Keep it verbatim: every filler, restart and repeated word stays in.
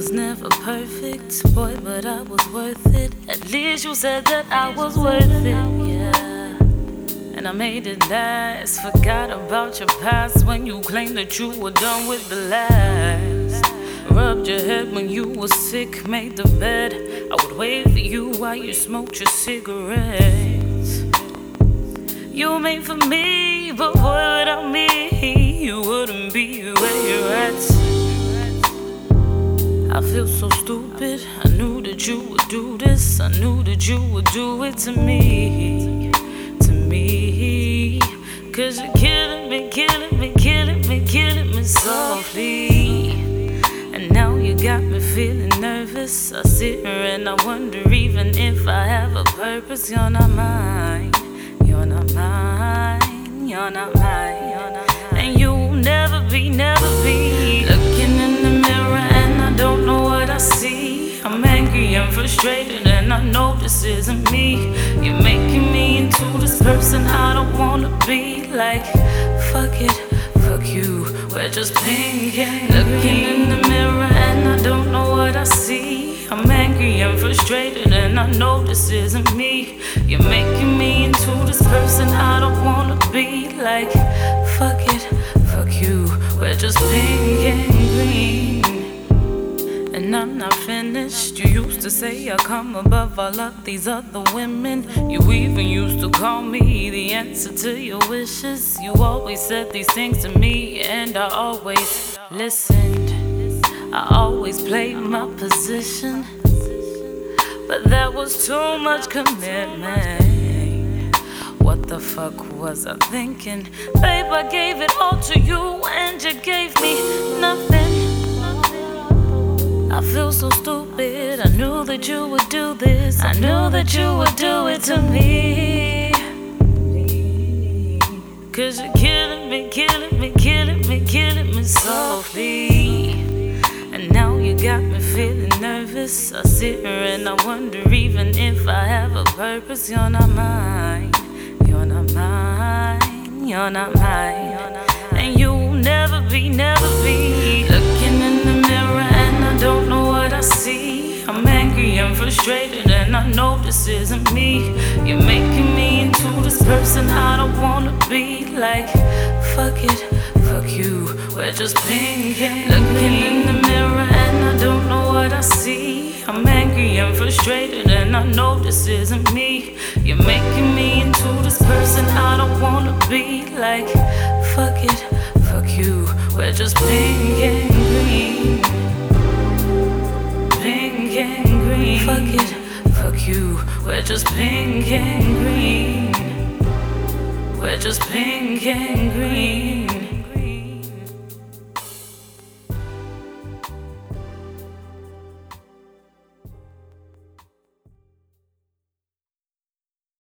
was never perfect, boy, but I was worth it. At least you said that I was worth it, yeah. And I made it last. Forgot about your past when you claimed that you were done with the last. Rubbed your head when you were sick, made the bed. I would wait for you while you smoked your cigarettes. You were made for me, but boy, without me, you wouldn't be where you're at. I feel so stupid. I knew that you would do this. I knew that you would do it to me, to me. Cause you're killing me, killing me, killing me, killing me softly. And now you got me feeling nervous. I sit here and I wonder even if I have a purpose. You're not mine, you're not mine, you're not mine, you're not mine. And you'll never be, never be. Looking in the mirror and I don't know what I see. I'm angry and frustrated and I know this isn't me. You're making me into this person I don't wanna be. Like, fuck it, fuck you, we're just pink and green. Looking in the mirror and I don't know what I see. I'm angry and frustrated and I know this isn't me. You're making me into this person I don't wanna be. Like, fuck it, fuck you, we're just pink and green. And I'm not finished. You used to say I come above all of these other women. You even used to call me the answer to your wishes. You always said these things to me and I always listened. I always played my position, but that was too much commitment. What the fuck was I thinking? Babe, I gave it all to you and you gave me nothing. I feel so stupid. I knew that you would do this. I knew that you would do it to me. Cause you're killing me, killing me, killing me, killing me softly. And now you got me feeling nervous. I sit here and I wonder even if I have a purpose. You're not mine, you're not mine, you're not mine, you're not mine. And you'll never be, never be. Looking in the mirror and I don't know what I see. I'm angry and frustrated and I know this isn't me. You're making me into this person I don't wanna be. Like, fuck it, fuck you, we're just pink and looking in the mirror and I don't know what I see. I'm angry and frustrated and I know this isn't me. You're making me into this person I don't wanna be. Like, fuck it, fuck you, we're just pink and green. Pink and green. Fuck it, fuck you, we're just pink and green. We're just pink and green.